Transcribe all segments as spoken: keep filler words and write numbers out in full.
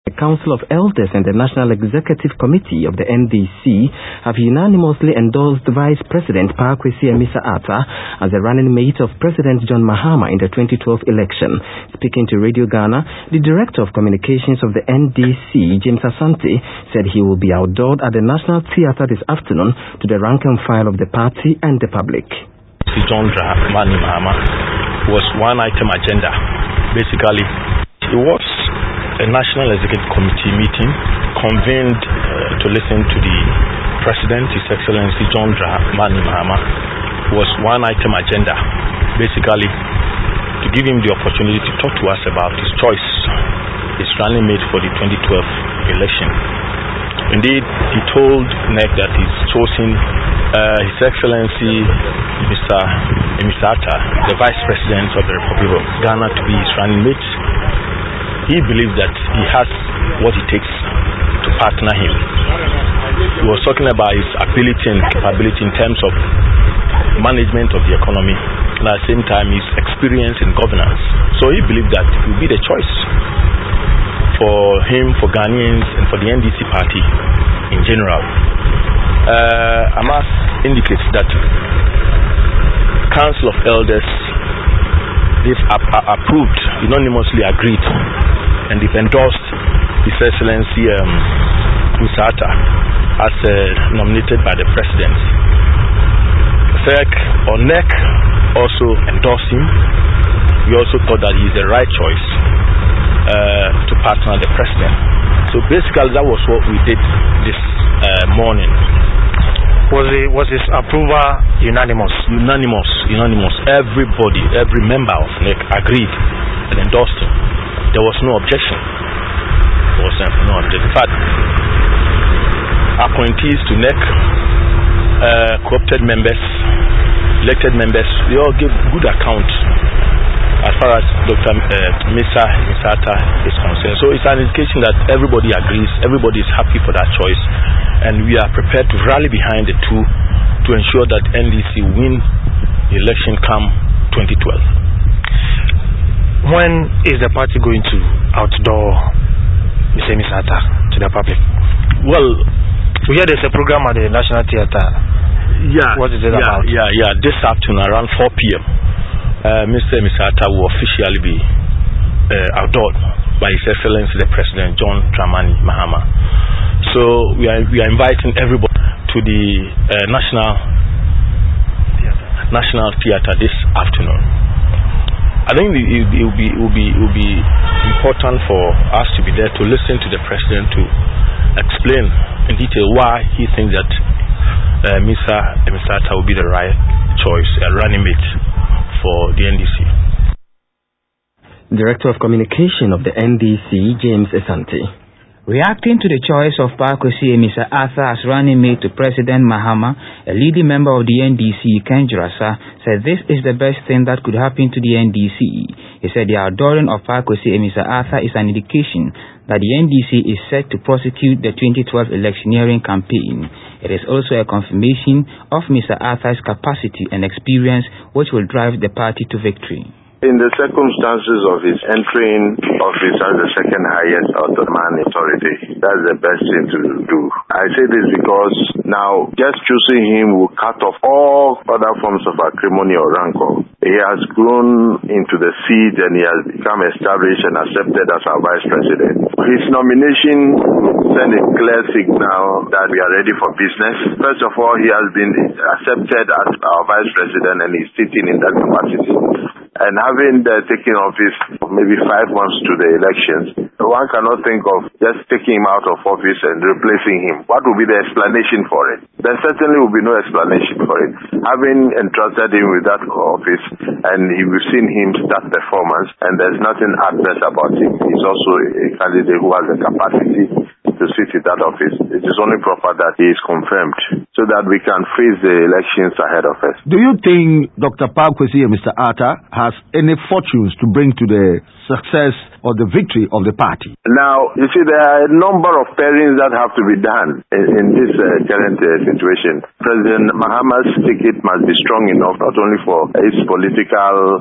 The Council of Elders and the National Executive Committee of the N D C have unanimously endorsed Vice President Pa Kwesi Amissah-Arthur as the running mate of President John Mahama in the twenty twelve election. Speaking to Radio Ghana, the Director of Communications of the N D C, James Asante, said he will be outdoored at the National Theatre this afternoon to the rank and file of the party and the public. John Dramani Mahama was one item agenda. Basically, it was a National Executive Committee meeting convened uh, to listen to the President, His Excellency John Dramani Mahama. Was one item agenda, basically to give him the opportunity to talk to us about his choice, his running mate for the twenty twelve election. Indeed, he told N E C that he's chosen uh, His Excellency Mister Amissah-Arthur, the Vice President of the Republic of Ghana, to be his running mate. He believes that he has what it takes to partner him. He was talking about his ability and capability in terms of management of the economy, and at the same time his experience in governance. So he believed that it would be the choice for him, for Ghanaians, and for the N D C party in general. Uh, I must indicate that Council of Elders, they've approved, unanimously agreed, and they've endorsed His Excellency um, Amissah-Arthur as uh, nominated by the President. F E C or N E C also endorsed him. We also thought that he is the right choice uh, to partner the President. So basically that was what we did this uh, morning. Was it, was his approval unanimous? Unanimous, unanimous. Everybody, every member of N E C agreed and endorsed him. There was no objection. There was no objection. In fact, appointees to N E C, uh, co-opted members, elected members, they all gave good account as far as Doctor Uh, Mister Amissah-Arthur is concerned. So it's an indication that everybody agrees, everybody is happy for that choice, and we are prepared to rally behind the two to ensure that N D C win the election come twenty twelve. When is the party going to outdoor Mister Amissah-Arthur to the public? Well, we hear there's a program at the National Theatre. Yeah. What is it yeah, about? Yeah, yeah. This afternoon around four p.m. Uh, Mister Amissah-Arthur will officially be uh, outdoored by His Excellency the President John Dramani Mahama. So we are we are inviting everybody to the uh, National Theatre. National Theatre this afternoon. I think it, it, it will be it will be it will be important for us to be there to listen to the President to explain in detail why he thinks that uh, Mister Amissah-Arthur will be the right choice, a running mate for the N D C. Director of Communication of the N D C, James Asante. Reacting to the choice of Pa Kwesi Amissah-Arthur as running mate to President Mahama, a leading member of the N D C, Ken Jirasa, said this is the best thing that could happen to the N D C. He said the outdooring of Pa Kwesi Amissah-Arthur is an indication that the N D C is set to prosecute the twenty twelve electioneering campaign. It is also a confirmation of Mister Arthur's capacity and experience which will drive the party to victory. In the circumstances of his entering office as the second highest Ottoman authority, that's the best thing to do. I say this because now just choosing him will cut off all other forms of acrimony or rancor. He has grown into the seat and he has become established and accepted as our vice president. His nomination will send a clear signal that we are ready for business. First of all, he has been accepted as our vice president and he's sitting in that capacity. And having uh, taken office maybe five months to the elections, one cannot think of just taking him out of office and replacing him. What will be the explanation for it? There certainly will be no explanation for it. Having entrusted him with that office, and we've seen him start performance, and there's nothing adverse about him. He's also a candidate who has the capacity to sit in that office. It is only proper that he is confirmed so that we can face the elections ahead of us. Do you think Doctor Pa Kwesi Amissah-Arthur has any fortunes to bring to the success or the victory of the party? Now, you see, there are a number of pairings that have to be done in, in this uh, current uh, situation. President Mahama's ticket must be strong enough not only for his political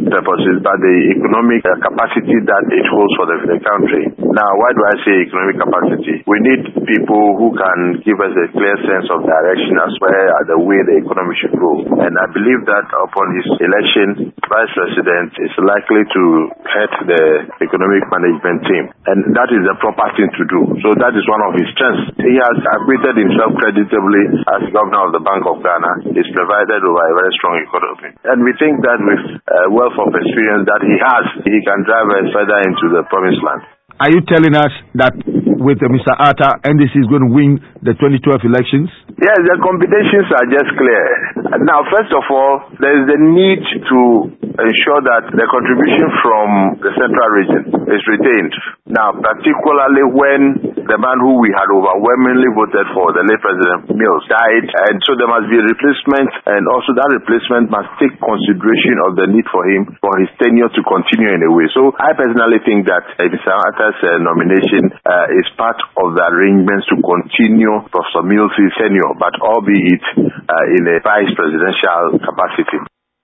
purposes, but the economic uh, capacity that it holds for the, the country. Now, why do I say economic capacity? We need people who can give us a clear sense of direction as well as the way the economy should go. And I believe that upon his election, Vice President is likely to head the economic management team. And that is the proper thing to do. So that is one of his strengths. He has acquitted himself creditably as governor of the Bank of Ghana. He's provided over a very strong economy. And we think that with a wealth of experience that he has, he can drive us further into the promised land. Are you telling us that with uh, Mister Atta, N D C is going to win the twenty twelve elections? Yes, the combinations are just clear. Now, first of all, there is the need to ensure that the contribution from the central region is retained. Now, particularly when the man who we had overwhelmingly voted for, the late President Mills, died, and so there must be a replacement, and also that replacement must take consideration of the need for him, for his tenure to continue in a way. So, I personally think that uh, Mister Atta's uh, nomination uh, is part of the arrangements to continue Professor Mills' tenure, but albeit uh, in a vice presidential capacity.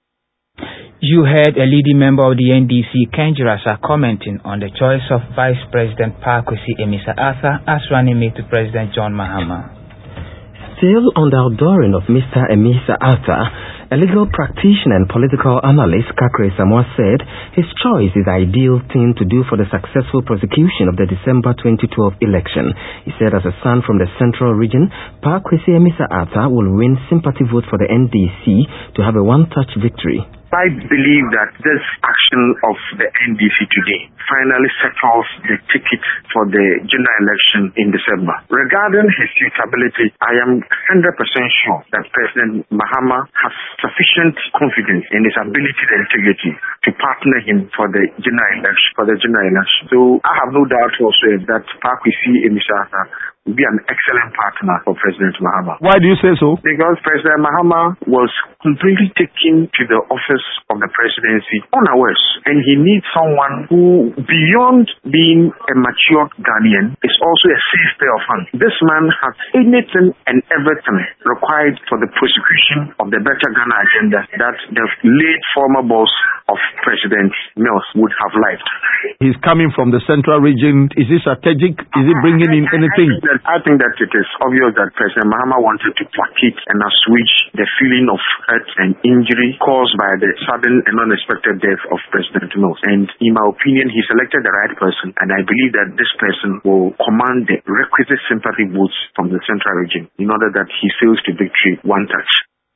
You heard a leading member of the N D C, Ken Jirasa, commenting on the choice of Vice President Paa Kwesi Amissah-Arthur as running mate to President John Mahama. Still on the outdooring of Mister Amissah-Arthur, a legal practitioner and political analyst, Kakre Samoa, said his choice is the ideal thing to do for the successful prosecution of the December twenty twelve election. He said as a son from the central region, Paa Kwesi Amissah-Arthur will win sympathy vote for the N D C to have a one-touch victory. I believe that this action of the N D C today finally settles the ticket for the general election in December. Regarding his suitability, I am one hundred percent sure that President Mahama has sufficient confidence in his ability and integrity to partner him for the general election. For the general election. So I have no doubt also that Paa Kwesi Amissah-Arthur will be an excellent partner for President Mahama. Why do you say so? Because President Mahama was completely taken to the office of the presidency unawares, and he needs someone who, beyond being a mature Ghanaian, is also a safe pair of hands. This man has anything and everything required for the prosecution of the Better Ghana agenda that the late former boss of President Mills would have liked. He's coming from the central region. Is it strategic? Is it bringing in anything? I think that it is obvious that President Mahama wanted to placate and assuage the feeling of hurt and injury caused by the sudden and unexpected death of President Mills. And in my opinion, he selected the right person, and I believe that this person will command the requisite sympathy votes from the central region in order that he sails to victory one touch.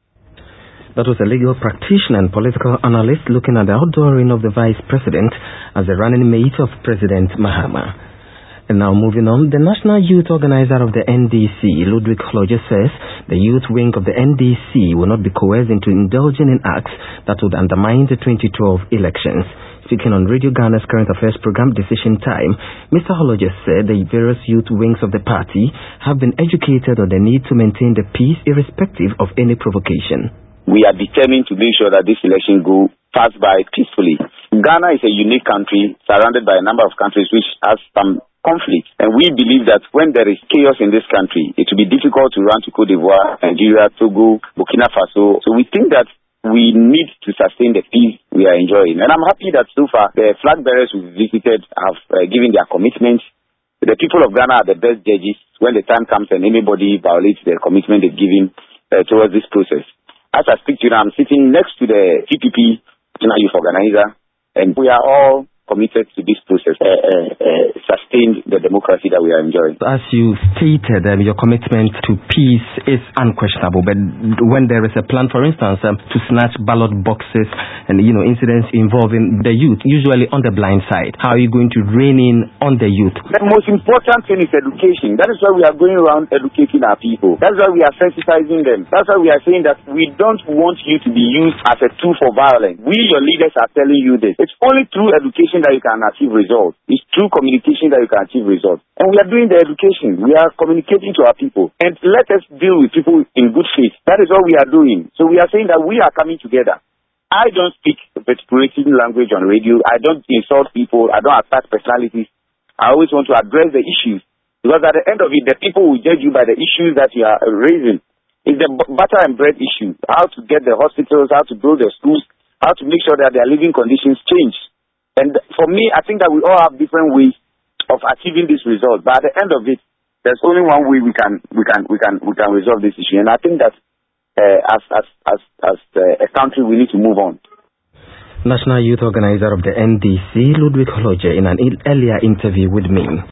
That was a legal practitioner and political analyst looking at the outdooring of the Vice President as the running mate of President Mahama. And now moving on, the National Youth Organizer of the N D C, Ludwig Hlodge, says the youth wing of the N D C will not be coerced into indulging in acts that would undermine the twenty twelve elections. Speaking on Radio Ghana's current affairs program Decision Time, Mister Hlodge said the various youth wings of the party have been educated on the need to maintain the peace irrespective of any provocation. We are determined to make sure that this election go pass by peacefully. Ghana is a unique country surrounded by a number of countries which has some conflict, and we believe that when there is chaos in this country, it will be difficult to run to Cote d'Ivoire, Nigeria, Togo, Burkina Faso. So we think that we need to sustain the peace we are enjoying. And I'm happy that so far the flag bearers we visited have uh, given their commitment. The people of Ghana are the best judges when the time comes and anybody violates their commitment they've given uh, towards this process. As I speak to you now, I'm sitting next to the T P P, National Youth Organizer, and we are all committed to this process, uh, uh, uh, sustain the democracy that we are enjoying. As you stated, um, your commitment to peace is unquestionable, but when there is a plan, for instance, um, to snatch ballot boxes and, you know, incidents involving the youth, usually on the blind side, how are you going to rein in on the youth? The most important thing is education. That is why we are going around educating our people. That's why we are sensitizing them. That's why we are saying that we don't want you to be used as a tool for violence. We, your leaders, are telling you this. It's only through education that you can achieve results. It's through communication that you can achieve results. And we are doing the education. We are communicating to our people. And let us deal with people in good faith. That is what we are doing. So we are saying that we are coming together. I don't speak vituperating language on radio. I don't insult people. I don't attack personalities. I always want to address the issues. Because at the end of it, the people will judge you by the issues that you are raising. It's the butter and bread issue. How to get the hospitals, how to build the schools, how to make sure that their living conditions change. And for me, I think that we all have different ways of achieving this result. But at the end of it, there's only one way we can we can we can we can resolve this issue. And I think that uh, as as as as uh, a country, we need to move on. National Youth Organizer of the N D C, Ludwig Holloje, in an earlier interview with me.